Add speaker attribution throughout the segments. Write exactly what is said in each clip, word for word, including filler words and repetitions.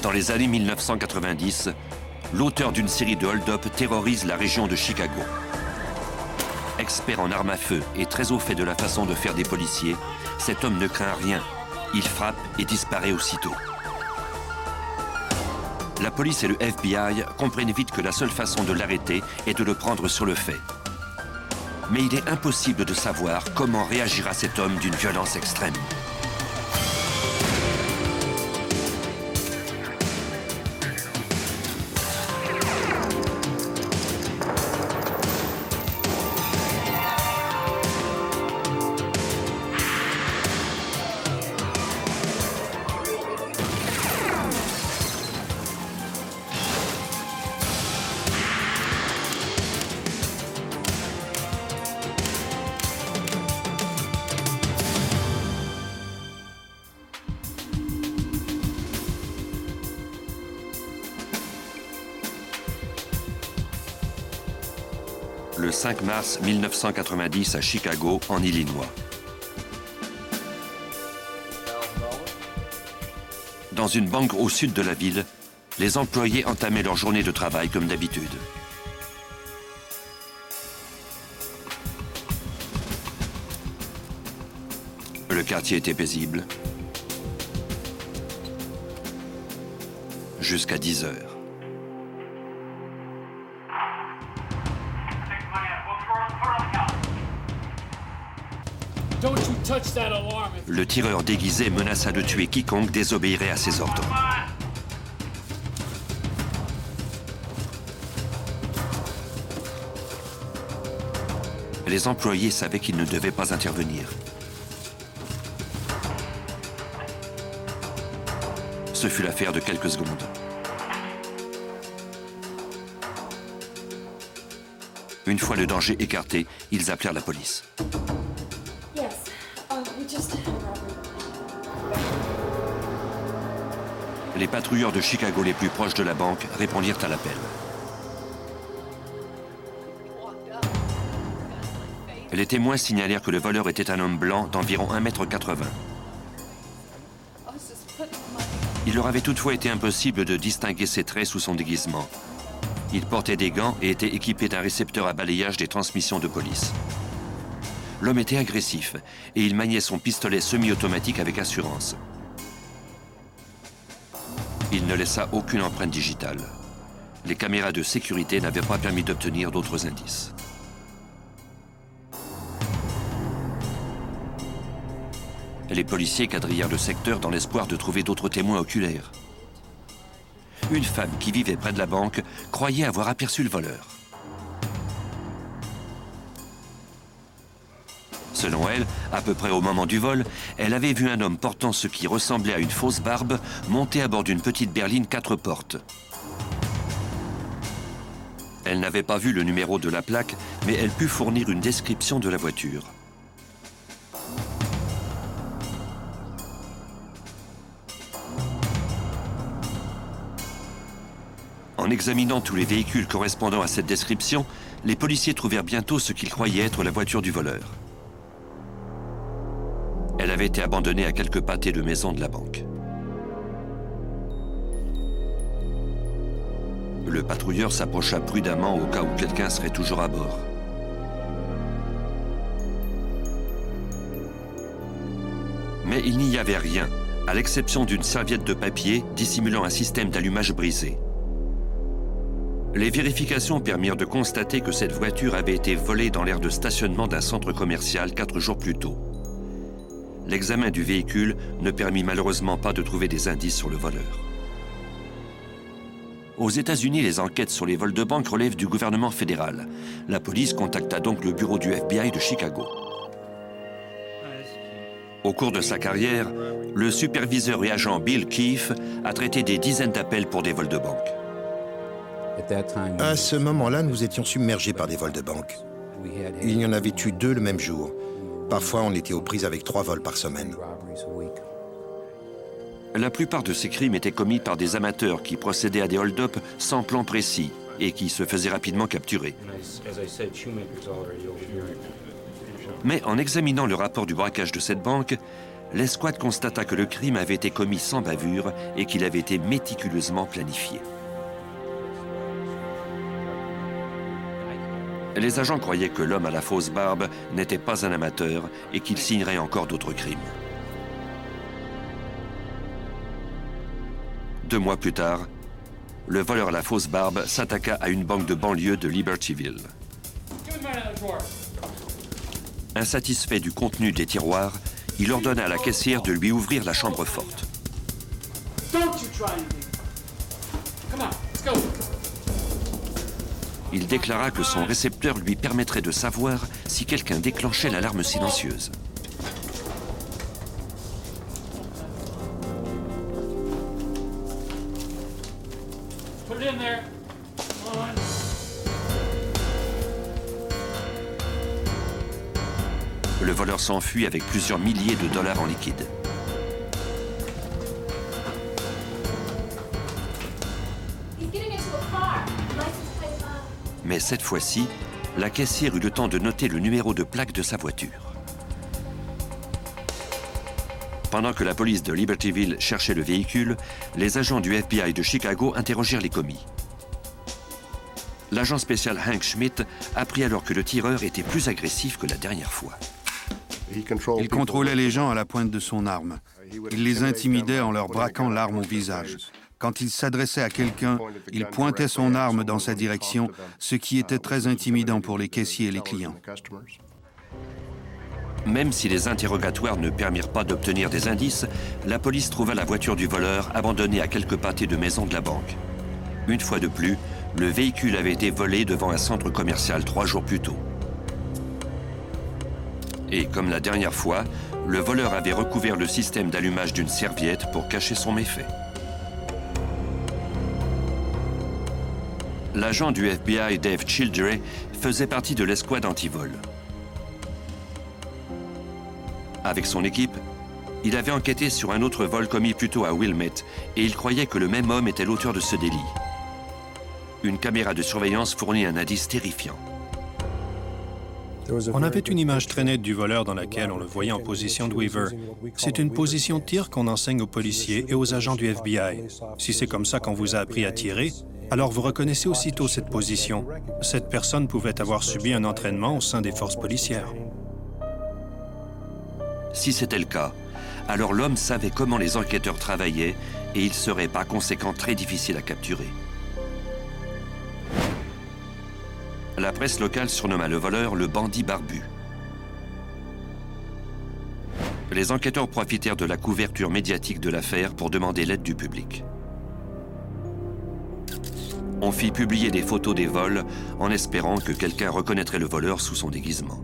Speaker 1: Dans les années mille neuf cent quatre-vingt-dix, l'auteur d'une série de hold-up terrorise la région de Chicago. Expert en armes à feu et très au fait de la façon de faire des policiers, cet homme ne craint rien. Il frappe et disparaît aussitôt. La police et le F B I comprennent vite que la seule façon de l'arrêter est de le prendre sur le fait. Mais il est impossible de savoir comment réagira cet homme d'une violence extrême. Le cinq mars mille neuf cent quatre-vingt-dix à Chicago, en Illinois. Dans une banque au sud de la ville, les employés entamaient leur journée de travail comme d'habitude. Le quartier était paisible. Jusqu'à dix heures. Le tireur déguisé menaça de tuer quiconque désobéirait à ses ordres. Les employés savaient qu'ils ne devaient pas intervenir. Ce fut l'affaire de quelques secondes. Une fois le danger écarté, ils appelèrent la police. Les patrouilleurs de Chicago les plus proches de la banque répondirent à l'appel. Les témoins signalèrent que le voleur était un homme blanc d'environ un mètre quatre-vingts. Il leur avait toutefois été impossible de distinguer ses traits sous son déguisement. Il portait des gants et était équipé d'un récepteur à balayage des transmissions de police. L'homme était agressif et il maniait son pistolet semi-automatique avec assurance. Il ne laissa aucune empreinte digitale. Les caméras de sécurité n'avaient pas permis d'obtenir d'autres indices. Les policiers quadrillèrent le secteur dans l'espoir de trouver d'autres témoins oculaires. Une femme qui vivait près de la banque croyait avoir aperçu le voleur. Selon elle, à peu près au moment du vol, elle avait vu un homme portant ce qui ressemblait à une fausse barbe monter à bord d'une petite berline quatre portes. Elle n'avait pas vu le numéro de la plaque, mais elle put fournir une description de la voiture. En examinant tous les véhicules correspondant à cette description, les policiers trouvèrent bientôt ce qu'ils croyaient être la voiture du voleur. Elle avait été abandonnée à quelques pâtés de maison de la banque. Le patrouilleur s'approcha prudemment au cas où quelqu'un serait toujours à bord. Mais il n'y avait rien, à l'exception d'une serviette de papier dissimulant un système d'allumage brisé. Les vérifications permirent de constater que cette voiture avait été volée dans l'aire de stationnement d'un centre commercial quatre jours plus tôt. L'examen du véhicule ne permit malheureusement pas de trouver des indices sur le voleur. Aux États-Unis, les enquêtes sur les vols de banque relèvent du gouvernement fédéral. La police contacta donc le bureau du F B I de Chicago. Au cours de sa carrière, le superviseur et agent Bill Keefe a traité des dizaines d'appels pour des vols de banque.
Speaker 2: À ce moment-là, nous étions submergés par des vols de banque. Il y en avait eu deux le même jour. Parfois, on était aux prises avec trois vols par semaine.
Speaker 1: La plupart de ces crimes étaient commis par des amateurs qui procédaient à des hold-up sans plan précis et qui se faisaient rapidement capturer. Mais en examinant le rapport du braquage de cette banque, l'escouade constata que le crime avait été commis sans bavure et qu'il avait été méticuleusement planifié. Les agents croyaient que l'homme à la fausse barbe n'était pas un amateur et qu'il signerait encore d'autres crimes. Deux mois plus tard, le voleur à la fausse barbe s'attaqua à une banque de banlieue de Libertyville. Insatisfait du contenu des tiroirs, il ordonna à la caissière de lui ouvrir la chambre forte. Il déclara que son récepteur lui permettrait de savoir si quelqu'un déclenchait l'alarme silencieuse. Le voleur s'enfuit avec plusieurs milliers de dollars en liquide. Mais cette fois-ci, la caissière eut le temps de noter le numéro de plaque de sa voiture. Pendant que la police de Libertyville cherchait le véhicule, les agents du F B I de Chicago interrogèrent les commis. L'agent spécial Hank Schmidt apprit alors que le tireur était plus agressif que la dernière fois.
Speaker 3: Il contrôlait les gens à la pointe de son arme. Il les intimidait en leur braquant l'arme au visage. Quand il s'adressait à quelqu'un, il pointait son arme dans sa direction, ce qui était très intimidant pour les caissiers et les clients.
Speaker 1: Même si les interrogatoires ne permirent pas d'obtenir des indices, la police trouva la voiture du voleur abandonnée à quelques pâtés de maison de la banque. Une fois de plus, le véhicule avait été volé devant un centre commercial trois jours plus tôt. Et comme la dernière fois, le voleur avait recouvert le système d'allumage d'une serviette pour cacher son méfait. L'agent du F B I Dave Childrey faisait partie de l'escouade anti-vol. Avec son équipe, il avait enquêté sur un autre vol commis plus tôt à Wilmette et il croyait que le même homme était l'auteur de ce délit. Une caméra de surveillance fournit un indice terrifiant.
Speaker 4: On avait une image très nette du voleur dans laquelle on le voyait en position de Weaver. C'est une position de tir qu'on enseigne aux policiers et aux agents du F B I. Si c'est comme ça qu'on vous a appris à tirer, alors vous reconnaissez aussitôt cette position. Cette personne pouvait avoir subi un entraînement au sein des forces policières.
Speaker 1: Si c'était le cas, alors l'homme savait comment les enquêteurs travaillaient et il serait par conséquent très difficile à capturer. La presse locale surnomma le voleur le bandit barbu. Les enquêteurs profitèrent de la couverture médiatique de l'affaire pour demander l'aide du public. On fit publier des photos des vols en espérant que quelqu'un reconnaîtrait le voleur sous son déguisement.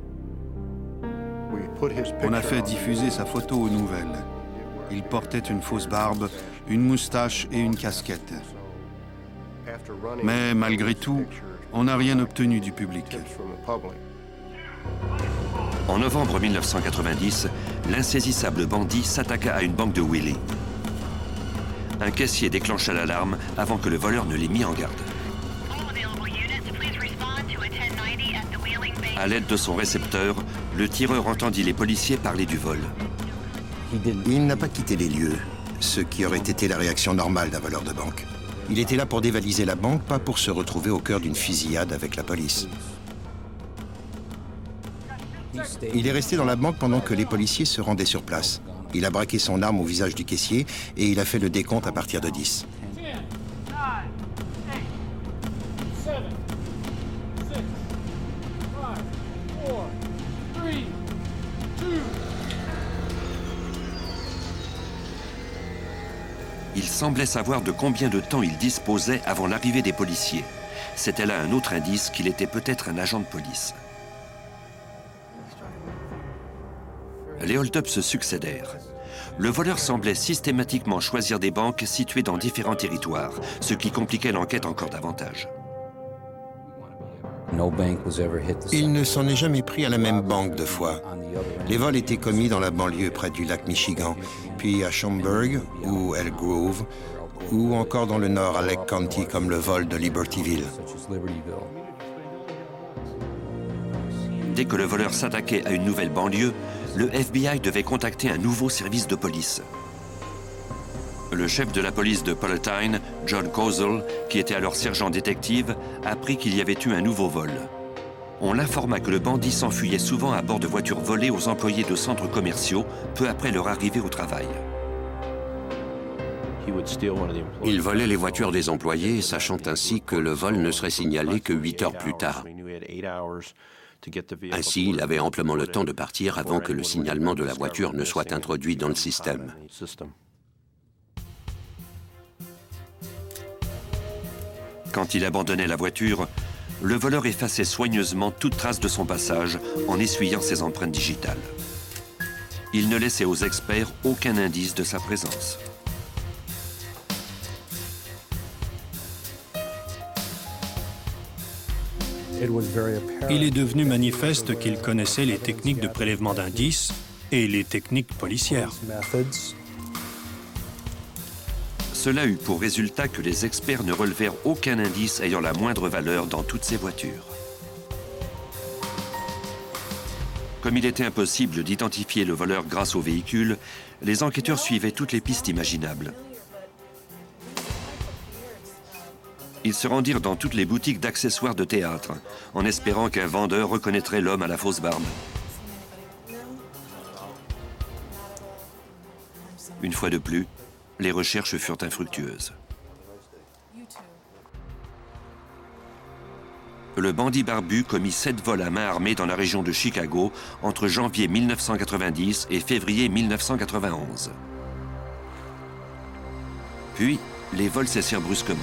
Speaker 3: On a fait diffuser sa photo aux nouvelles. Il portait une fausse barbe, une moustache et une casquette. Mais malgré tout, on n'a rien obtenu du public.
Speaker 1: En novembre mille neuf cent quatre-vingt-dix, l'insaisissable bandit s'attaqua à une banque de Wheeling. Un caissier déclencha l'alarme avant que le voleur ne l'ait mis en garde. À l'aide de son récepteur, le tireur entendit les policiers parler du vol.
Speaker 2: Il n'a pas quitté les lieux, ce qui aurait été la réaction normale d'un voleur de banque. Il était là pour dévaliser la banque, pas pour se retrouver au cœur d'une fusillade avec la police. Il est resté dans la banque pendant que les policiers se rendaient sur place. Il a braqué son arme au visage du caissier et il a fait le décompte à partir de dix.
Speaker 1: Il semblait savoir de combien de temps il disposait avant l'arrivée des policiers. C'était là un autre indice qu'il était peut-être un agent de police. Les hold-ups se succédèrent. Le voleur semblait systématiquement choisir des banques situées dans différents territoires, ce qui compliquait l'enquête encore davantage.
Speaker 2: Il ne s'en est jamais pris à la même banque deux fois. Les vols étaient commis dans la banlieue près du lac Michigan, puis à Schaumburg ou Elk Grove, ou encore dans le nord à Lake County comme le vol de Libertyville.
Speaker 1: Dès que le voleur s'attaquait à une nouvelle banlieue, le F B I devait contacter un nouveau service de police. Le chef de la police de Palatine, John Kozel, qui était alors sergent détective, apprit qu'il y avait eu un nouveau vol. On l'informa que le bandit s'enfuyait souvent à bord de voitures volées aux employés de centres commerciaux peu après leur arrivée au travail.
Speaker 5: Il volait les voitures des employés, sachant ainsi que le vol ne serait signalé que huit heures plus tard. Ainsi, il avait amplement le temps de partir avant que le signalement de la voiture ne soit introduit dans le système.
Speaker 1: Quand il abandonnait la voiture, le voleur effaçait soigneusement toute trace de son passage en essuyant ses empreintes digitales. Il ne laissait aux experts aucun indice de sa présence.
Speaker 4: Il est devenu manifeste qu'il connaissait les techniques de prélèvement d'indices et les techniques policières.
Speaker 1: Cela eut pour résultat que les experts ne relevèrent aucun indice ayant la moindre valeur dans toutes ces voitures. Comme il était impossible d'identifier le voleur grâce au véhicule, les enquêteurs suivaient toutes les pistes imaginables. Ils se rendirent dans toutes les boutiques d'accessoires de théâtre, en espérant qu'un vendeur reconnaîtrait l'homme à la fausse barbe. Une fois de plus, les recherches furent infructueuses. Le bandit barbu commit sept vols à main armée dans la région de Chicago entre janvier mille neuf cent quatre-vingt-dix et février mille neuf cent quatre-vingt-onze. Puis, les vols cessèrent brusquement.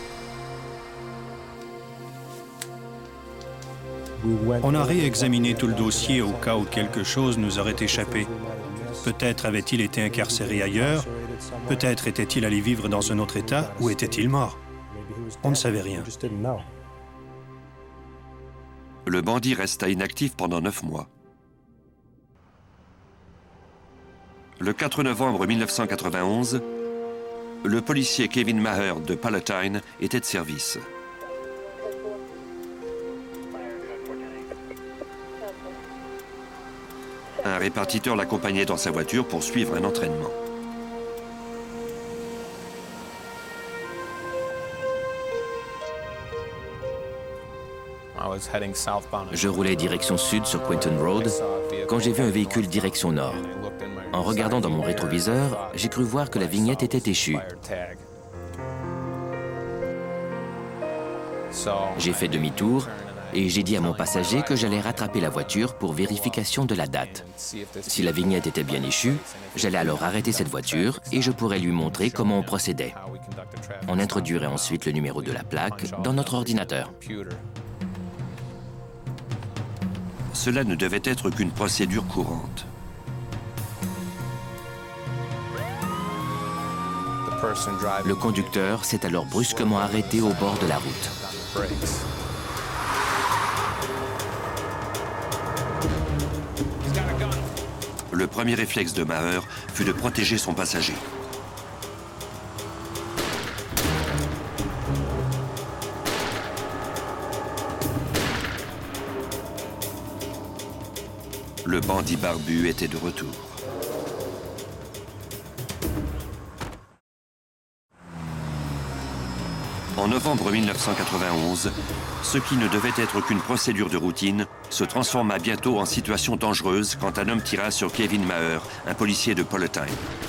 Speaker 4: On a réexaminé tout le dossier au cas où quelque chose nous aurait échappé. Peut-être avait-il été incarcéré ailleurs, peut-être était-il allé vivre dans un autre État ou était-il mort. On ne savait rien.
Speaker 1: Le bandit resta inactif pendant neuf mois. Le quatre novembre mille neuf cent quatre-vingt-onze, le policier Kevin Maher de Palatine était de service. Un répartiteur l'accompagnait dans sa voiture pour suivre un entraînement.
Speaker 6: Je roulais direction sud sur Quinton Road quand j'ai vu un véhicule direction nord. En regardant dans mon rétroviseur, j'ai cru voir que la vignette était échue. J'ai fait demi-tour et j'ai dit à mon passager que j'allais rattraper la voiture pour vérification de la date. Si la vignette était bien échue, j'allais alors arrêter cette voiture et je pourrais lui montrer comment on procédait. On introduirait ensuite le numéro de la plaque dans notre ordinateur.
Speaker 1: Cela ne devait être qu'une procédure courante.
Speaker 6: Le conducteur s'est alors brusquement arrêté au bord de la route.
Speaker 1: Le premier réflexe de Maher fut de protéger son passager. Le bandit barbu était de retour. En novembre mille neuf cent quatre-vingt-onze, ce qui ne devait être qu'une procédure de routine se transforma bientôt en situation dangereuse quand un homme tira sur Kevin Maher, un policier de Palatine.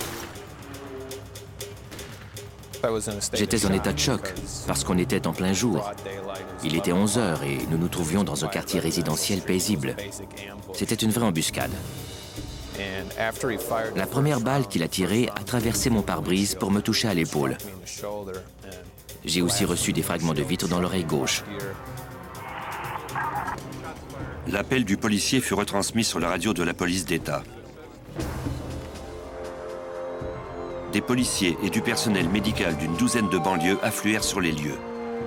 Speaker 6: J'étais en état de choc parce qu'on était en plein jour. Il était onze heures et nous nous trouvions dans un quartier résidentiel paisible. C'était une vraie embuscade. La première balle qu'il a tirée a traversé mon pare-brise pour me toucher à l'épaule. J'ai aussi reçu des fragments de vitre dans l'oreille gauche.
Speaker 1: L'appel du policier fut retransmis sur la radio de la police d'État. Des policiers et du personnel médical d'une douzaine de banlieues affluèrent sur les lieux.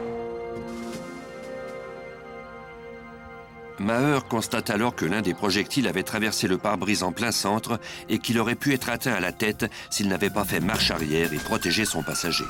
Speaker 1: Maher constate alors que l'un des projectiles avait traversé le pare-brise en plein centre et qu'il aurait pu être atteint à la tête s'il n'avait pas fait marche arrière et protégé son passager.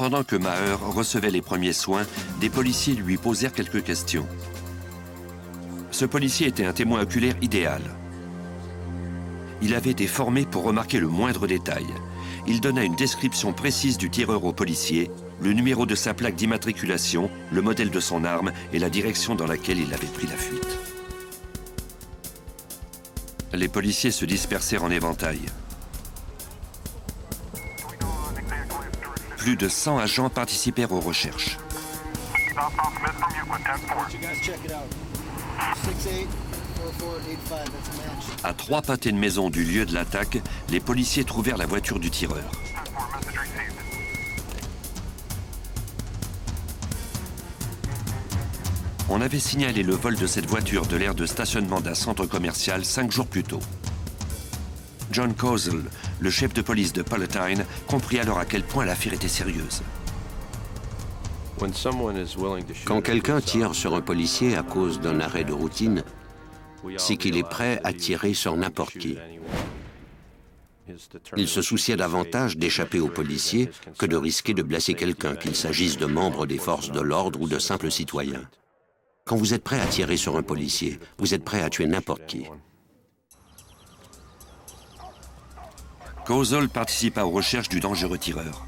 Speaker 1: Pendant que Maher recevait les premiers soins, des policiers lui posèrent quelques questions. Ce policier était un témoin oculaire idéal. Il avait été formé pour remarquer le moindre détail. Il donna une description précise du tireur au policier, le numéro de sa plaque d'immatriculation, le modèle de son arme et la direction dans laquelle il avait pris la fuite. Les policiers se dispersèrent en éventail. Plus de cent agents participèrent aux recherches. À trois pâtés de maison du lieu de l'attaque, les policiers trouvèrent la voiture du tireur. On avait signalé le vol de cette voiture de l'aire de stationnement d'un centre commercial cinq jours plus tôt. John Kozel, le chef de police de Palatine, comprit alors à quel point l'affaire était sérieuse.
Speaker 5: Quand quelqu'un tire sur un policier à cause d'un arrêt de routine, c'est qu'il est prêt à tirer sur n'importe qui. Il se souciait davantage d'échapper aux policiers que de risquer de blesser quelqu'un, qu'il s'agisse de membres des forces de l'ordre ou de simples citoyens. Quand vous êtes prêt à tirer sur un policier, vous êtes prêt à tuer n'importe qui.
Speaker 1: Kozel participa aux recherches du dangereux tireur.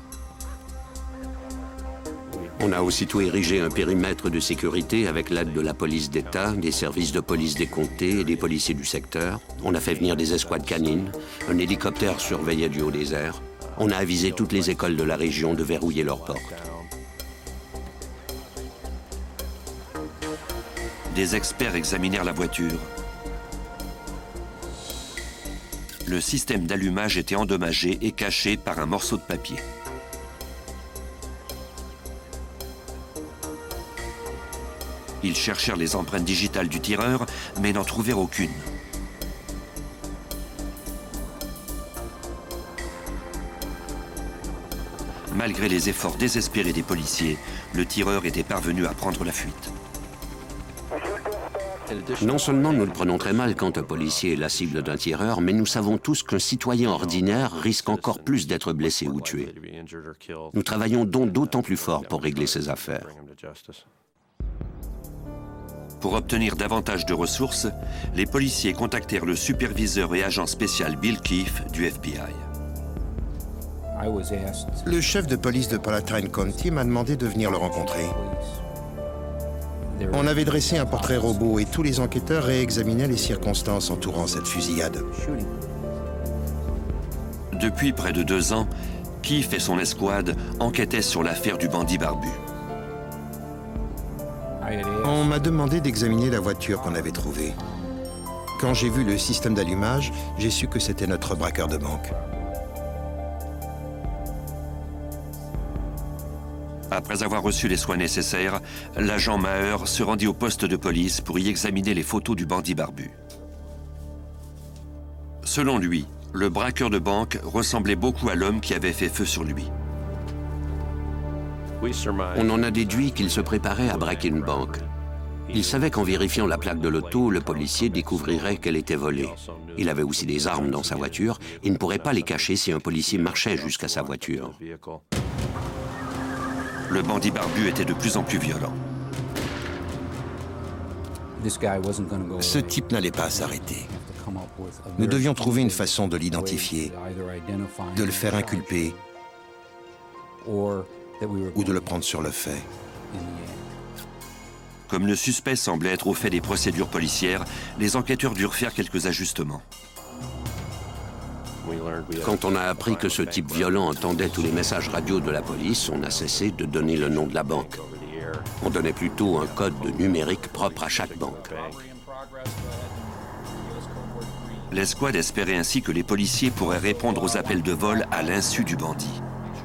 Speaker 5: On a aussitôt érigé un périmètre de sécurité avec l'aide de la police d'État, des services de police des comtés et des policiers du secteur. On a fait venir des escouades canines, un hélicoptère surveillait du haut des airs. On a avisé toutes les écoles de la région de verrouiller leurs portes.
Speaker 1: Des experts examinèrent la voiture. Le système d'allumage était endommagé et caché par un morceau de papier. Ils cherchèrent les empreintes digitales du tireur, mais n'en trouvèrent aucune. Malgré les efforts désespérés des policiers, le tireur était parvenu à prendre la fuite.
Speaker 5: Non seulement nous le prenons très mal quand un policier est la cible d'un tireur, mais nous savons tous qu'un citoyen ordinaire risque encore plus d'être blessé ou tué. Nous travaillons donc d'autant plus fort pour régler ces affaires.
Speaker 1: Pour obtenir davantage de ressources, les policiers contactèrent le superviseur et agent spécial Bill Keefe du F B I.
Speaker 2: Le chef de police de Palatine County m'a demandé de venir le rencontrer. On avait dressé un portrait robot et tous les enquêteurs réexaminaient les circonstances entourant cette fusillade.
Speaker 1: Depuis près de deux ans, Keefe et son escouade enquêtaient sur l'affaire du bandit barbu.
Speaker 2: On m'a demandé d'examiner la voiture qu'on avait trouvée. Quand j'ai vu le système d'allumage, j'ai su que c'était notre braqueur de banque.
Speaker 1: Après avoir reçu les soins nécessaires, l'agent Maher se rendit au poste de police pour y examiner les photos du bandit barbu. Selon lui, le braqueur de banque ressemblait beaucoup à l'homme qui avait fait feu sur lui.
Speaker 5: On en a déduit qu'il se préparait à braquer une banque. Il savait qu'en vérifiant la plaque de l'auto, le policier découvrirait qu'elle était volée. Il avait aussi des armes dans sa voiture. Il ne pourrait pas les cacher si un policier marchait jusqu'à sa voiture.
Speaker 1: Le bandit barbu était de plus en plus violent.
Speaker 2: Ce type n'allait pas s'arrêter. Nous devions trouver une façon de l'identifier, de le faire inculper ou de le prendre sur le fait.
Speaker 1: Comme le suspect semblait être au fait des procédures policières, les enquêteurs durent faire quelques ajustements.
Speaker 5: Quand on a appris que ce type violent entendait tous les messages radio de la police, on a cessé de donner le nom de la banque. On donnait plutôt un code numérique propre à chaque banque.
Speaker 1: L'escouade espérait ainsi que les policiers pourraient répondre aux appels de vol à l'insu du bandit.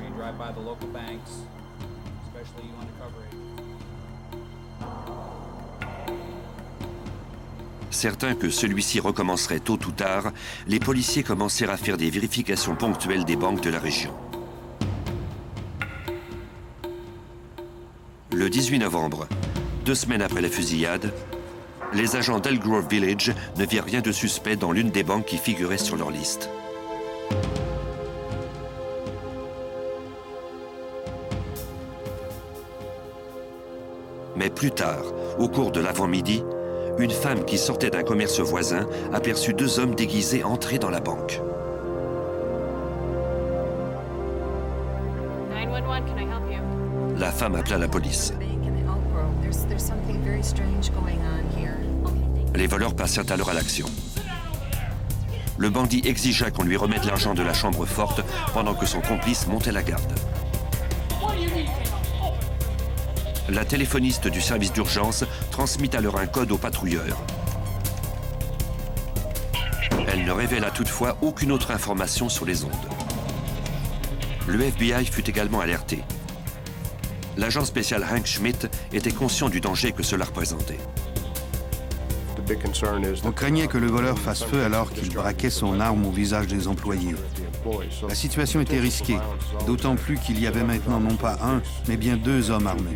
Speaker 1: Certains que celui-ci recommencerait tôt ou tard, les policiers commencèrent à faire des vérifications ponctuelles des banques de la région. Le dix-huit novembre, deux semaines après la fusillade, les agents d'Elgrove Village ne virent rien de suspect dans l'une des banques qui figurait sur leur liste. Mais plus tard, au cours de l'avant-midi, une femme qui sortait d'un commerce voisin aperçut deux hommes déguisés entrer dans la banque. La femme appela la police. Les voleurs passèrent alors à l'action. Le bandit exigea qu'on lui remette l'argent de la chambre forte pendant que son complice montait la garde. La téléphoniste du service d'urgence transmit alors un code au patrouilleur. Elle ne révéla toutefois aucune autre information sur les ondes. Le F B I fut également alerté. L'agent spécial Hank Schmidt était conscient du danger que cela représentait.
Speaker 3: On craignait que le voleur fasse feu alors qu'il braquait son arme au visage des employés. La situation était risquée, d'autant plus qu'il y avait maintenant non pas un, mais bien deux hommes armés.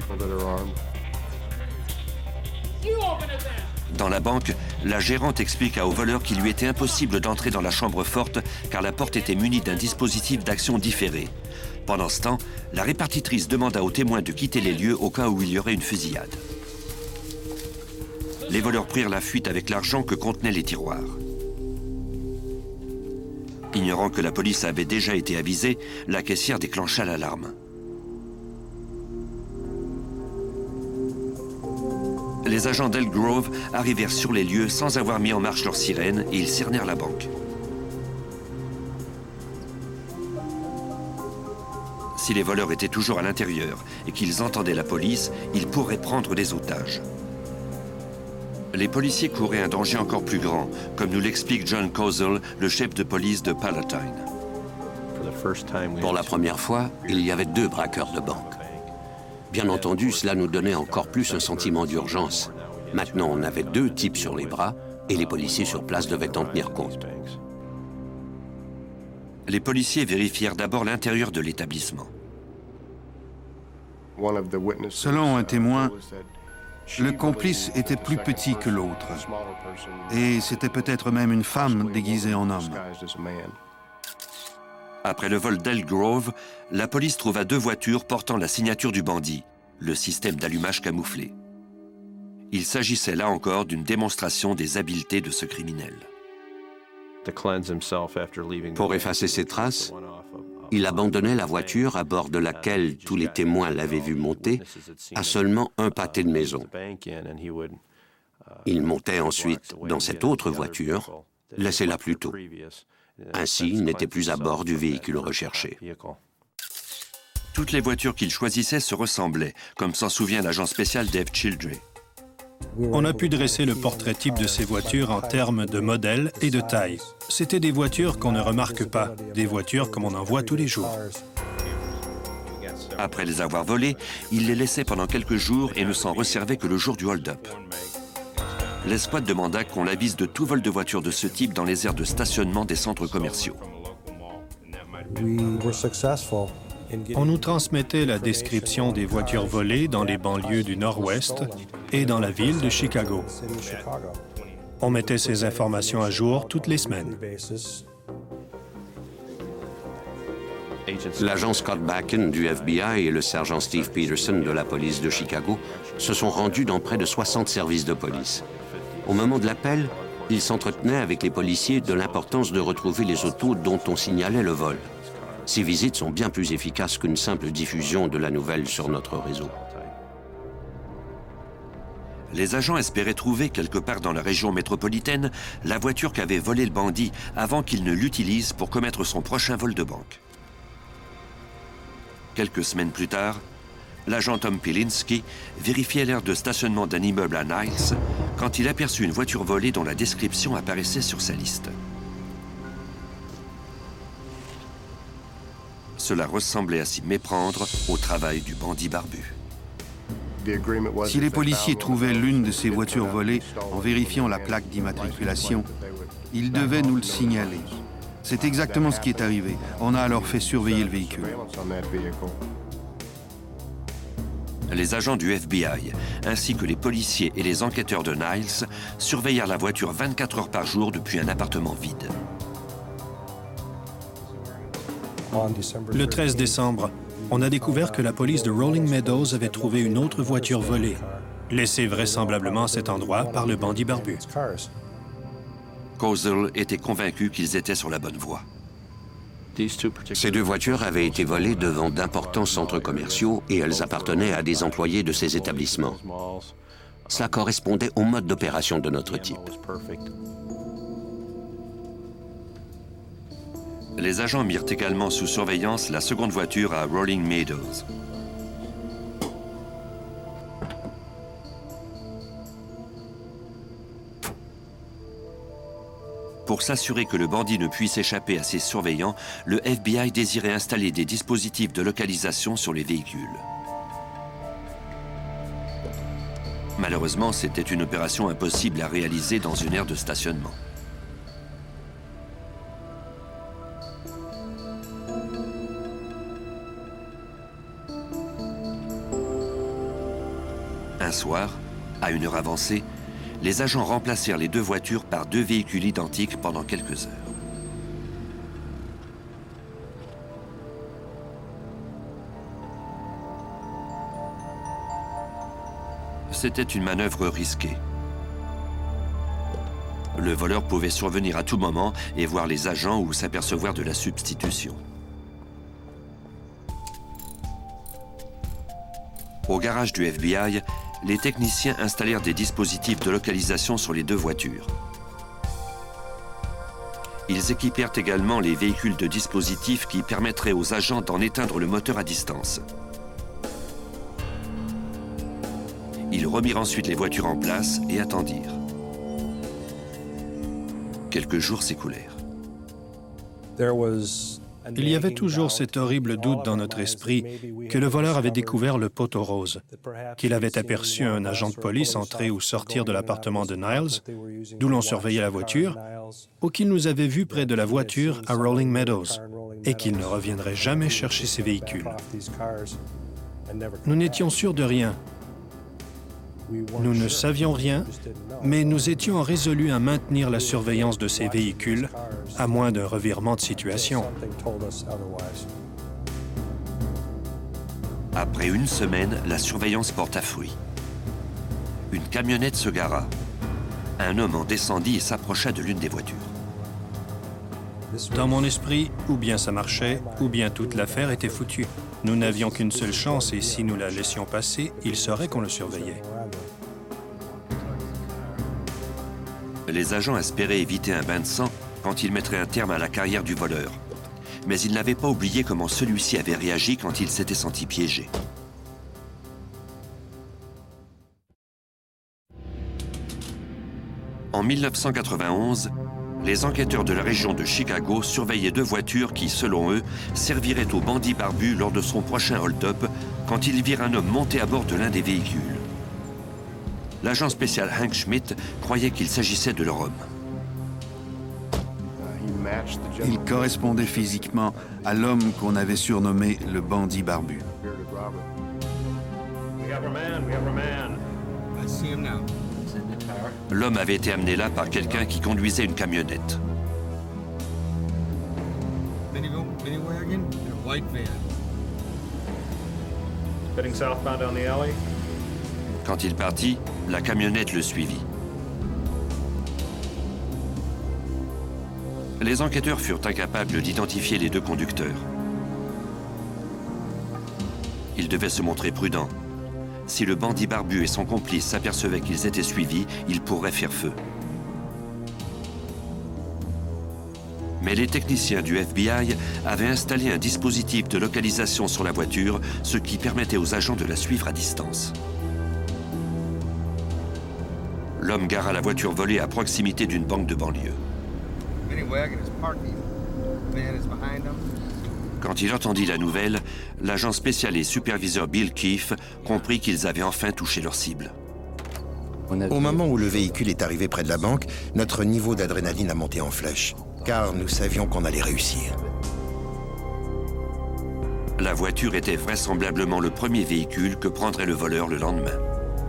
Speaker 1: Dans la banque, la gérante expliqua au voleur qu'il lui était impossible d'entrer dans la chambre forte car la porte était munie d'un dispositif d'action différé. Pendant ce temps, la répartitrice demanda aux témoins de quitter les lieux au cas où il y aurait une fusillade. Les voleurs prirent la fuite avec l'argent que contenaient les tiroirs. Ignorant que la police avait déjà été avisée, la caissière déclencha l'alarme. Les agents d'Elk Grove arrivèrent sur les lieux sans avoir mis en marche leur sirène et ils cernèrent la banque. Si les voleurs étaient toujours à l'intérieur et qu'ils entendaient la police, ils pourraient prendre des otages. Les policiers couraient un danger encore plus grand, comme nous l'explique John Kozel, le chef de police de Palatine.
Speaker 5: Pour la première fois, il y avait deux braqueurs de banque. Bien entendu, cela nous donnait encore plus un sentiment d'urgence. Maintenant, on avait deux types sur les bras et les policiers sur place devaient en tenir compte.
Speaker 1: Les policiers vérifièrent d'abord l'intérieur de l'établissement.
Speaker 3: Selon un témoin, le complice était plus petit que l'autre. Et c'était peut-être même une femme déguisée en homme.
Speaker 1: Après le vol d'Elk Grove, la police trouva deux voitures portant la signature du bandit, le système d'allumage camouflé. Il s'agissait là encore d'une démonstration des habiletés de ce criminel.
Speaker 5: Pour effacer ses traces, il abandonnait la voiture à bord de laquelle tous les témoins l'avaient vu monter à seulement un pâté de maison. Il montait ensuite dans cette autre voiture, laissez-la plus tôt. Ainsi, il n'était plus à bord du véhicule recherché.
Speaker 1: Toutes les voitures qu'il choisissait se ressemblaient, comme s'en souvient l'agent spécial Dave Childrey.
Speaker 4: On a pu dresser le portrait type de ces voitures en termes de modèle et de taille. C'étaient des voitures qu'on ne remarque pas, des voitures comme on en voit tous les jours.
Speaker 1: Après les avoir volées, il les laissait pendant quelques jours et ne s'en resservait que le jour du hold-up. L'escouade demanda qu'on l'avise de tout vol de voitures de ce type dans les aires de stationnement des centres commerciaux.
Speaker 4: On nous transmettait la description des voitures volées dans les banlieues du Nord-Ouest et dans la ville de Chicago. On mettait ces informations à jour toutes les semaines.
Speaker 5: L'agent Scott Bakken du F B I et le sergent Steve Peterson de la police de Chicago se sont rendus dans près de soixante services de police. Au moment de l'appel, ils s'entretenaient avec les policiers de l'importance de retrouver les autos dont on signalait le vol. Ces visites sont bien plus efficaces qu'une simple diffusion de la nouvelle sur notre réseau.
Speaker 1: Les agents espéraient trouver quelque part dans la région métropolitaine la voiture qu'avait volée le bandit avant qu'il ne l'utilise pour commettre son prochain vol de banque. Quelques semaines plus tard, l'agent Tom Pilinski vérifiait l'aire de stationnement d'un immeuble à Niles quand il aperçut une voiture volée dont la description apparaissait sur sa liste. Cela ressemblait à s'y méprendre au travail du bandit barbu.
Speaker 3: Si les policiers trouvaient l'une de ces voitures volées en vérifiant la plaque d'immatriculation, ils devaient nous le signaler. C'est exactement ce qui est arrivé. On a alors fait surveiller le véhicule.
Speaker 1: Les agents du F B I, ainsi que les policiers et les enquêteurs de Niles, surveillèrent la voiture vingt-quatre heures par jour depuis un appartement vide.
Speaker 4: Le treize décembre, on a découvert que la police de Rolling Meadows avait trouvé une autre voiture volée. laissé vraisemblablement à cet endroit par le bandit barbu.
Speaker 1: Kozel était convaincu qu'ils étaient sur la bonne voie.
Speaker 5: Ces deux voitures avaient été volées devant d'importants centres commerciaux et elles appartenaient à des employés de ces établissements. Cela correspondait au mode d'opération de notre type.
Speaker 1: Les agents mirent également sous surveillance la seconde voiture à Rolling Meadows. Pour s'assurer que le bandit ne puisse échapper à ses surveillants, le F B I désirait installer des dispositifs de localisation sur les véhicules. Malheureusement, c'était une opération impossible à réaliser dans une aire de stationnement. Un soir, à une heure avancée, les agents remplacèrent les deux voitures par deux véhicules identiques pendant quelques heures. C'était une manœuvre risquée. Le voleur pouvait survenir à tout moment et voir les agents ou s'apercevoir de la substitution. Au garage du F B I, les techniciens installèrent des dispositifs de localisation sur les deux voitures. Ils équipèrent également les véhicules de dispositifs qui permettraient aux agents d'en éteindre le moteur à distance. Ils remirent ensuite les voitures en place et attendirent. Quelques jours s'écoulèrent.
Speaker 4: Il y avait toujours cet horrible doute dans notre esprit que le voleur avait découvert le poteau rose, qu'il avait aperçu un agent de police entrer ou sortir de l'appartement de Niles, d'où l'on surveillait la voiture, ou qu'il nous avait vus près de la voiture à Rolling Meadows, et qu'il ne reviendrait jamais chercher ces véhicules. Nous n'étions sûrs de rien. Nous ne savions rien, mais nous étions résolus à maintenir la surveillance de ces véhicules, à moins d'un revirement de situation.
Speaker 1: Après une semaine, la surveillance porta fruit. Une camionnette se gara. Un homme en descendit et s'approcha de l'une des voitures.
Speaker 4: Dans mon esprit, ou bien ça marchait, ou bien toute l'affaire était foutue. Nous n'avions qu'une seule chance et si nous la laissions passer, il saurait qu'on le surveillait.
Speaker 1: Les agents espéraient éviter un bain de sang quand ils mettraient un terme à la carrière du voleur. Mais ils n'avaient pas oublié comment celui-ci avait réagi quand il s'était senti piégé. En mille neuf cent quatre-vingt-onze, les enquêteurs de la région de Chicago surveillaient deux voitures qui, selon eux, serviraient au bandit barbu lors de son prochain hold-up quand ils virent un homme monter à bord de l'un des véhicules. L'agent spécial Hank Schmidt croyait qu'il s'agissait de leur homme.
Speaker 3: Il correspondait physiquement à l'homme qu'on avait surnommé le bandit barbu.
Speaker 1: L'homme avait été amené là par quelqu'un qui conduisait une camionnette. Quand il partit, la camionnette le suivit. Les enquêteurs furent incapables d'identifier les deux conducteurs. Ils devaient se montrer prudents. Si le bandit barbu et son complice s'apercevaient qu'ils étaient suivis, ils pourraient faire feu. Mais les techniciens du F B I avaient installé un dispositif de localisation sur la voiture, ce qui permettait aux agents de la suivre à distance. L'homme gara la voiture volée à proximité d'une banque de banlieue. Quand il entendit la nouvelle, l'agent spécial et superviseur Bill Keefe comprit qu'ils avaient enfin touché leur cible.
Speaker 2: Au moment où le véhicule est arrivé près de la banque, notre niveau d'adrénaline a monté en flèche, car nous savions qu'on allait réussir.
Speaker 1: La voiture était vraisemblablement le premier véhicule que prendrait le voleur le lendemain.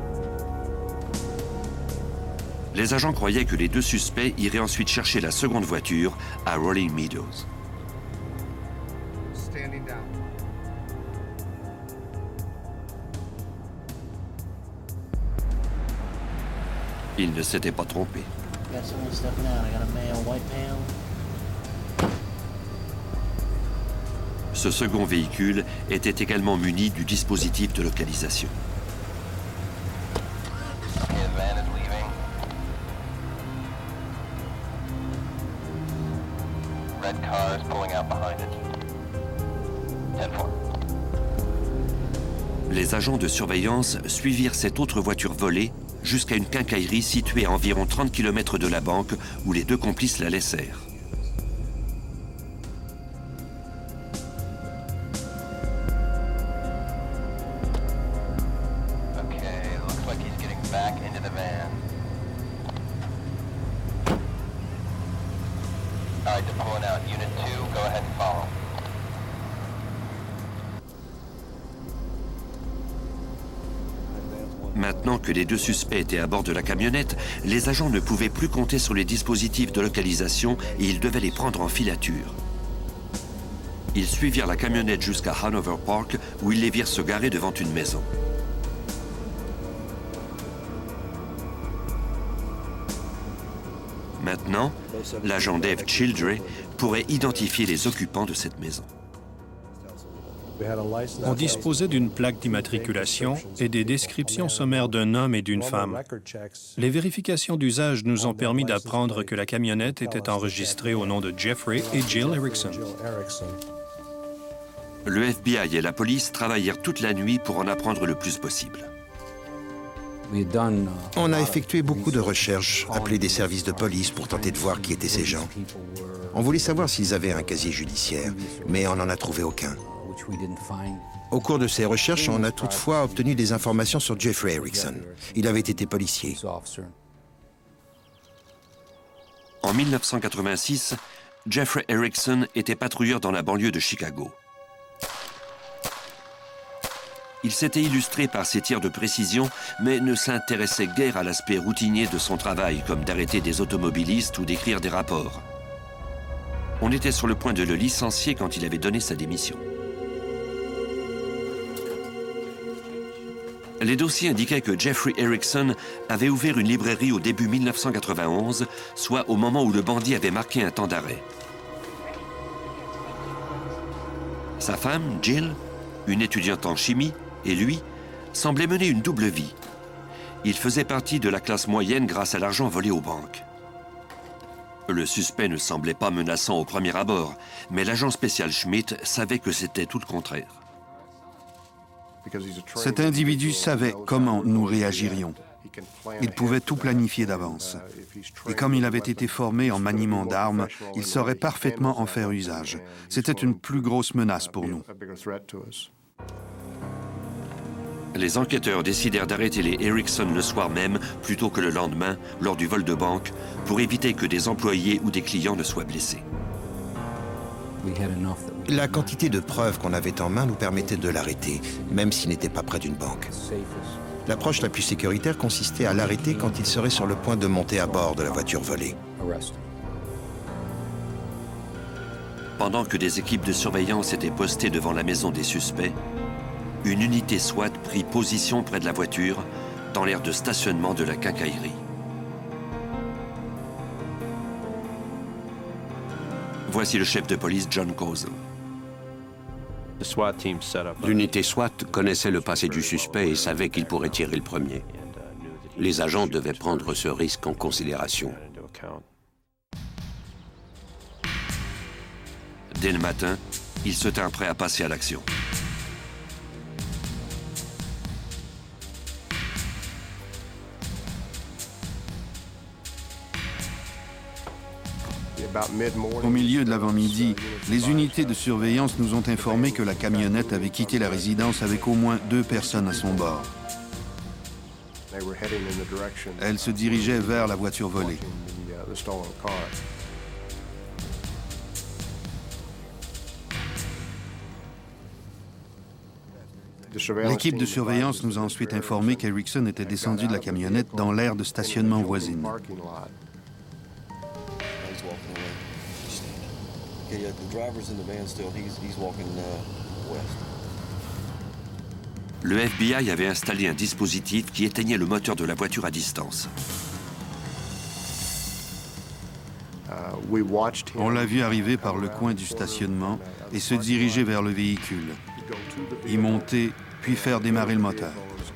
Speaker 1: Les agents croyaient que les deux suspects iraient ensuite chercher la seconde voiture à Rolling Meadows. Il ne s'était pas trompé. Ce second véhicule était également muni du dispositif de localisation. Les agents de surveillance suivirent cette autre voiture volée jusqu'à une quincaillerie située à environ trente kilomètres de la banque où les deux complices la laissèrent. Maintenant que les deux suspects étaient à bord de la camionnette, les agents ne pouvaient plus compter sur les dispositifs de localisation et ils devaient les prendre en filature. Ils suivirent la camionnette jusqu'à Hanover Park où ils les virent se garer devant une maison. Maintenant, l'agent Dave Childrey pourrait identifier les occupants de cette maison.
Speaker 4: On disposait d'une plaque d'immatriculation et des descriptions sommaires d'un homme et d'une femme. Les vérifications d'usage nous ont permis d'apprendre que la camionnette était enregistrée au nom de Jeffrey et Jill Erickson.
Speaker 1: Le F B I et la police travaillèrent toute la nuit pour en apprendre le plus possible.
Speaker 2: On a effectué beaucoup de recherches, appelé des services de police pour tenter de voir qui étaient ces gens. On voulait savoir s'ils avaient un casier judiciaire, mais on n'en a trouvé aucun. Au cours de ces recherches, on a toutefois obtenu des informations sur Jeffrey Erickson. Il avait été policier.
Speaker 1: En mille neuf cent quatre-vingt-six, Jeffrey Erickson était patrouilleur dans la banlieue de Chicago. Il s'était illustré par ses tirs de précision, mais ne s'intéressait guère à l'aspect routinier de son travail, comme d'arrêter des automobilistes ou d'écrire des rapports. On était sur le point de le licencier quand il avait donné sa démission. Les dossiers indiquaient que Jeffrey Erickson avait ouvert une librairie au début mille neuf cent quatre-vingt-onze, soit au moment où le bandit avait marqué un temps d'arrêt. Sa femme, Jill, une étudiante en chimie, et lui, semblaient mener une double vie. Il faisait partie de la classe moyenne grâce à l'argent volé aux banques. Le suspect ne semblait pas menaçant au premier abord, mais l'agent spécial Schmidt savait que c'était tout le contraire.
Speaker 3: Cet individu savait comment nous réagirions. Il pouvait tout planifier d'avance. Et comme il avait été formé en maniement d'armes, il saurait parfaitement en faire usage. C'était une plus grosse menace pour nous.
Speaker 1: Les enquêteurs décidèrent d'arrêter les Erickson le soir même plutôt que le lendemain, lors du vol de banque, pour éviter que des employés ou des clients ne soient blessés.
Speaker 2: La quantité de preuves qu'on avait en main nous permettait de l'arrêter, même s'il n'était pas près d'une banque. L'approche la plus sécuritaire consistait à l'arrêter quand il serait sur le point de monter à bord de la voiture volée.
Speaker 1: Pendant que des équipes de surveillance étaient postées devant la maison des suspects, une unité SWAT prit position près de la voiture, dans l'aire de stationnement de la quincaillerie. Voici le chef de police John Kozel.
Speaker 5: L'unité SWAT connaissait le passé du suspect et savait qu'il pourrait tirer le premier. Les agents devaient prendre ce risque en considération.
Speaker 1: Dès le matin, ils se tinrent prêts à passer à l'action.
Speaker 3: Au milieu de l'avant-midi, les unités de surveillance nous ont informé que la camionnette avait quitté la résidence avec au moins deux personnes à son bord. Elle se dirigeait vers la voiture volée. L'équipe de surveillance nous a ensuite informé qu'Erickson était descendu de la camionnette dans l'aire de stationnement voisine.
Speaker 1: Le F B I avait installé un dispositif qui éteignait le moteur de la voiture à distance.
Speaker 3: On l'a vu arriver par le coin du stationnement et se diriger vers le véhicule, y monter, puis faire démarrer le moteur.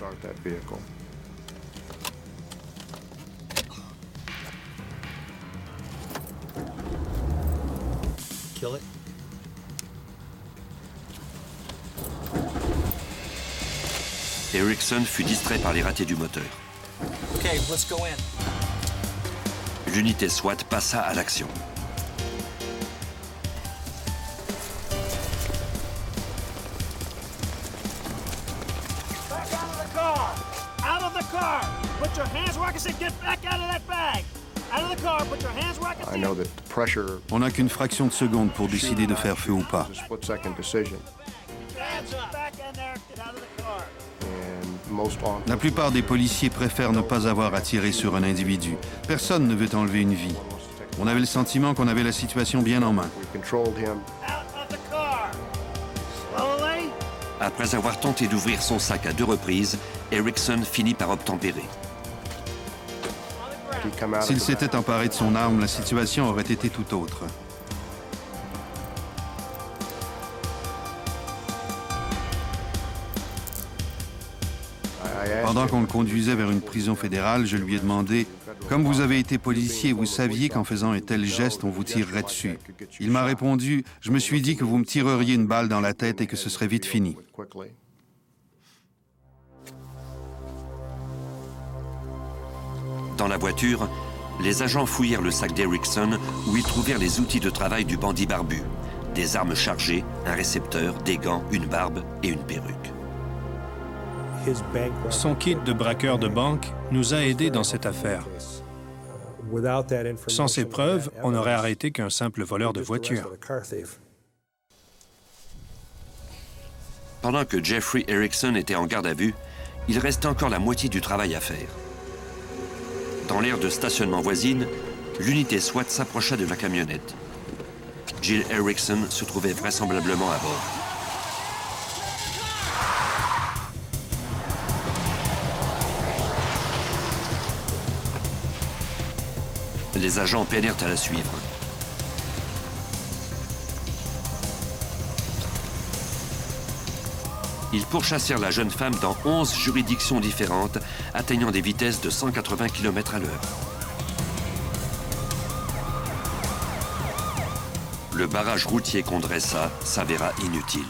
Speaker 1: Erickson fut distrait par les ratés du moteur.
Speaker 7: Okay, let's go in.
Speaker 1: L'unité SWAT passa à l'action.
Speaker 8: Back out of the car! Out of the car! Put your hands where I can see. Get back out of that bag! Out of the car, put your hands where I can see.
Speaker 3: On n'a qu'une fraction de seconde pour décider de faire feu ou pas.
Speaker 8: Hands up. Back in there, get out of the car.
Speaker 3: La plupart des policiers préfèrent ne pas avoir à tirer sur un individu. Personne ne veut enlever une vie. On avait le sentiment qu'on avait la situation bien en main.
Speaker 1: Après avoir tenté d'ouvrir son sac à deux reprises, Erickson finit par obtempérer.
Speaker 3: S'il s'était emparé de son arme, la situation aurait été tout autre. Pendant qu'on le conduisait vers une prison fédérale, je lui ai demandé « Comme vous avez été policier, vous saviez qu'en faisant un tel geste, on vous tirerait dessus. » Il m'a répondu « Je me suis dit que vous me tireriez une balle dans la tête et que ce serait vite fini. »
Speaker 1: Dans la voiture, les agents fouillèrent le sac d'Erickson où ils trouvèrent les outils de travail du bandit barbu. Des armes chargées, un récepteur, des gants, une barbe et une perruque.
Speaker 4: Son kit de braqueur de banque nous a aidés dans cette affaire. Sans ces preuves, on n'aurait arrêté qu'un simple voleur de voiture.
Speaker 1: Pendant que Jeffrey Erickson était en garde à vue, il restait encore la moitié du travail à faire. Dans l'aire de stationnement voisine, l'unité SWAT s'approcha de la camionnette. Jill Erickson se trouvait vraisemblablement à bord. Les agents peinèrent à la suivre. Ils pourchassèrent la jeune femme dans onze juridictions différentes, atteignant des vitesses de cent quatre-vingts kilomètres à l'heure. Le barrage routier qu'on dressa s'avéra inutile.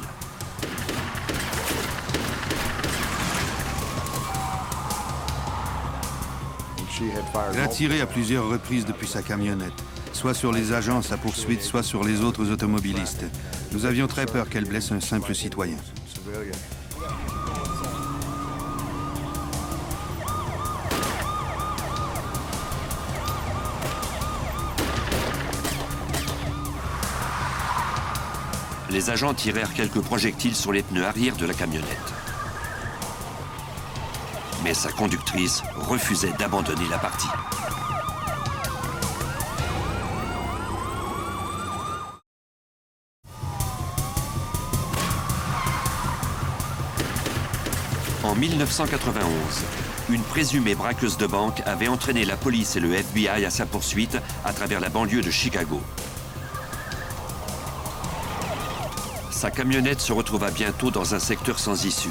Speaker 3: Elle a tiré à plusieurs reprises depuis sa camionnette, soit sur les agents à sa poursuite, soit sur les autres automobilistes. Nous avions très peur qu'elle blesse un simple citoyen.
Speaker 1: Les agents tirèrent quelques projectiles sur les pneus arrière de la camionnette. Mais sa conductrice refusait d'abandonner la partie. En mille neuf cent quatre-vingt-onze, une présumée braqueuse de banque avait entraîné la police et le F B I à sa poursuite à travers la banlieue de Chicago. Sa camionnette se retrouva bientôt dans un secteur sans issue.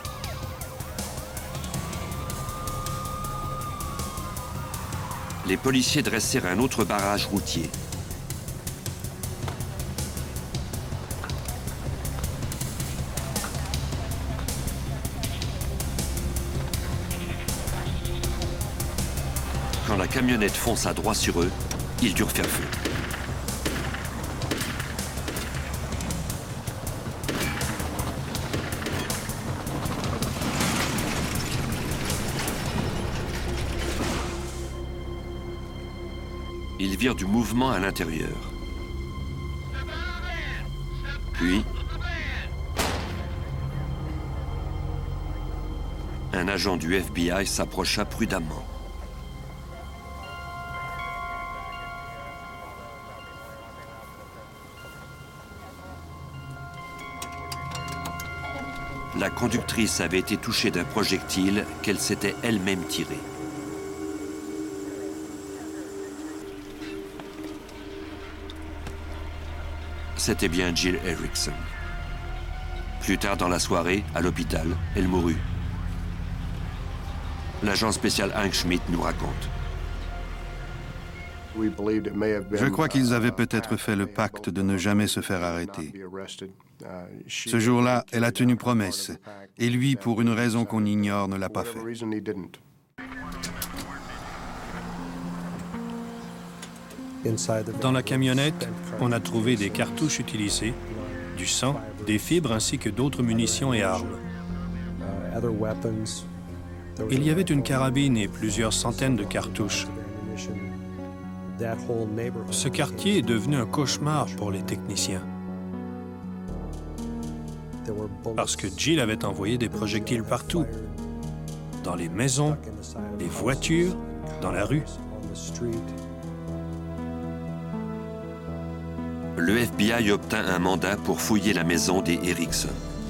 Speaker 1: Les policiers dressèrent un autre barrage routier. Quand la camionnette fonça droit sur eux, ils durent faire feu. Ils virent du mouvement à l'intérieur. Puis, un agent du F B I s'approcha prudemment. La conductrice avait été touchée d'un projectile qu'elle s'était elle-même tiré. c'était bien Jill Erickson. Plus tard dans la soirée, à l'hôpital, elle mourut. L'agent spécial Hank Schmidt nous raconte.
Speaker 3: Je crois qu'ils avaient peut-être fait le pacte de ne jamais se faire arrêter. Ce jour-là, elle a tenu promesse, et lui, pour une raison qu'on ignore, ne l'a pas fait.
Speaker 4: Dans la camionnette, on a trouvé des cartouches utilisées, du sang, des fibres ainsi que d'autres munitions et armes. Il y avait une carabine et plusieurs centaines de cartouches. Ce quartier est devenu un cauchemar pour les techniciens. Parce que Jill avait envoyé des projectiles partout. Dans les maisons, les voitures, dans la rue.
Speaker 1: Le F B I obtint un mandat pour fouiller la maison des Erickson.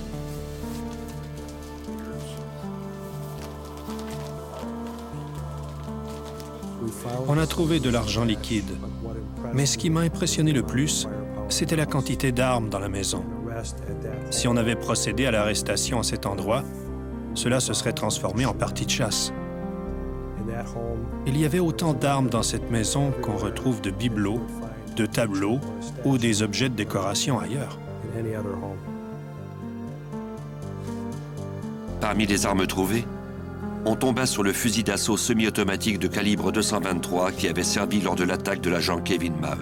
Speaker 4: On a trouvé de l'argent liquide. Mais ce qui m'a impressionné le plus, c'était la quantité d'armes dans la maison. Si on avait procédé à l'arrestation à cet endroit, cela se serait transformé en partie de chasse. Il y avait autant d'armes dans cette maison qu'on retrouve de bibelots, de tableaux ou des objets de décoration ailleurs.
Speaker 1: Parmi les armes trouvées, on tomba sur le fusil d'assaut semi-automatique de calibre deux cent vingt-trois qui avait servi lors de l'attaque de l'agent Kevin Maher.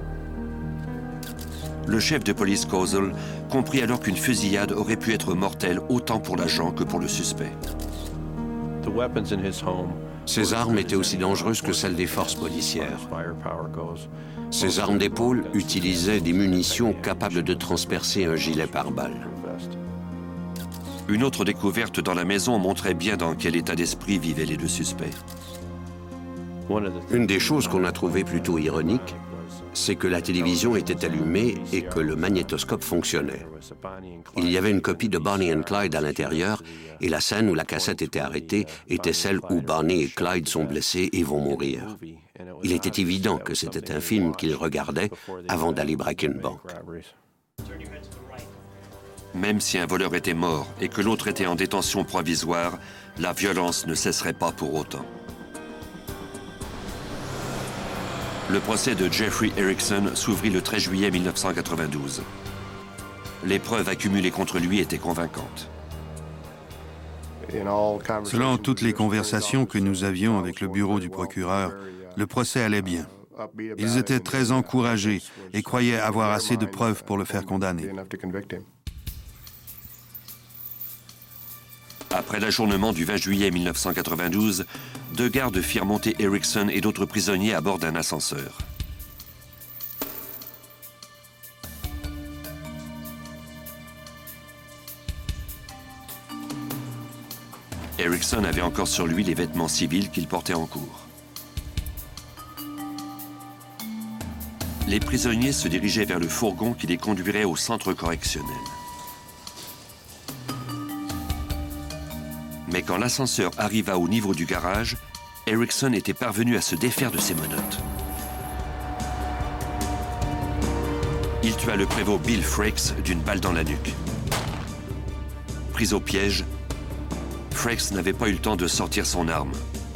Speaker 1: Le chef de police Kozel comprit alors qu'une fusillade aurait pu être mortelle autant pour l'agent que pour le suspect.
Speaker 5: Ces armes étaient aussi dangereuses que celles des forces policières. Ces armes d'épaule utilisaient des munitions capables de transpercer un gilet pare-balles.
Speaker 1: Une autre découverte dans la maison montrait bien dans quel état d'esprit vivaient les deux suspects.
Speaker 5: Une des choses qu'on a trouvées plutôt ironique, c'est que la télévision était allumée et que le magnétoscope fonctionnait. Il y avait une copie de Bonnie and Clyde à l'intérieur et la scène où la cassette était arrêtée était celle où Bonnie et Clyde sont blessés et vont mourir. Il était évident que c'était un film qu'ils regardaient avant d'aller braquer une banque.
Speaker 1: Même si un voleur était mort et que l'autre était en détention provisoire, la violence ne cesserait pas pour autant. Le procès de Jeffrey Erickson s'ouvrit le treize juillet mille neuf cent quatre-vingt-douze. Les preuves accumulées contre lui étaient convaincantes.
Speaker 3: Selon toutes les conversations que nous avions avec le bureau du procureur, le procès allait bien. Ils étaient très encouragés et croyaient avoir assez de preuves pour le faire condamner.
Speaker 1: Après l'ajournement du vingt juillet mille neuf cent quatre-vingt-douze, deux gardes firent monter Erickson et d'autres prisonniers à bord d'un ascenseur. Erickson avait encore sur lui les vêtements civils qu'il portait en cours. Les prisonniers se dirigeaient vers le fourgon qui les conduirait au centre correctionnel. Mais quand l'ascenseur arriva au niveau du garage, Erickson était parvenu à se défaire de ses menottes. Il tua le prévôt Bill Frakes d'une balle dans la nuque. Pris au piège, Frakes n'avait pas eu le temps de sortir son arme.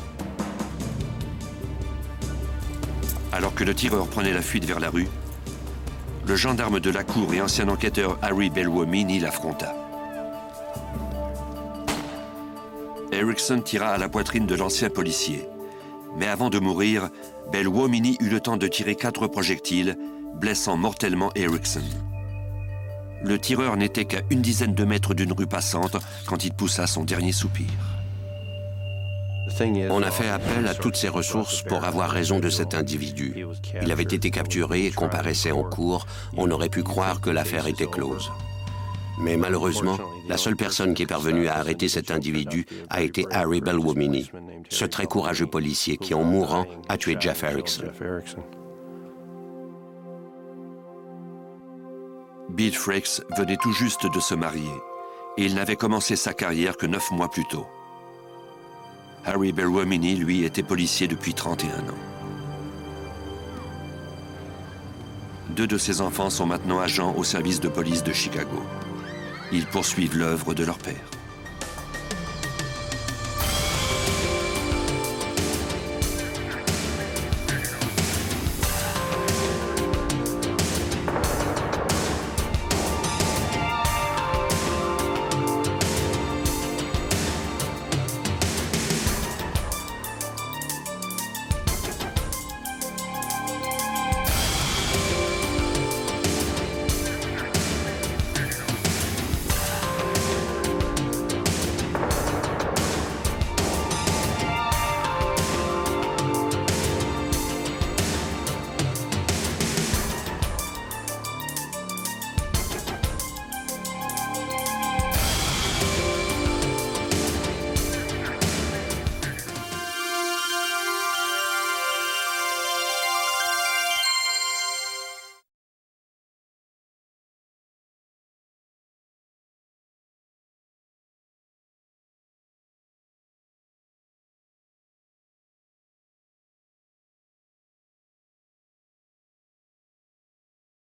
Speaker 1: Alors que le tireur prenait la fuite vers la rue, le gendarme de la cour et ancien enquêteur Harry Belwomini l'affronta. Erickson tira à la poitrine de l'ancien policier. Mais avant de mourir, Belwomini eut le temps de tirer quatre projectiles, blessant mortellement Erickson. Le tireur n'était qu'à une dizaine de mètres d'une rue passante quand il poussa son dernier soupir.
Speaker 5: On a fait appel à toutes ces ressources pour avoir raison de cet individu. Il avait été capturé et comparaissait en cour. On aurait pu croire que l'affaire était close. Mais malheureusement, la seule personne qui est parvenue à arrêter cet individu a été Harry Belwomini, ce très courageux policier qui, en mourant, a tué Jeff Erickson.
Speaker 1: Bill Frakes venait tout juste de se marier et il n'avait commencé sa carrière que neuf mois plus tôt. Harry Belwomini, lui, était policier depuis trente et un ans. deux de ses enfants sont maintenant agents au service de police de Chicago. Ils poursuivent l'œuvre de leur père.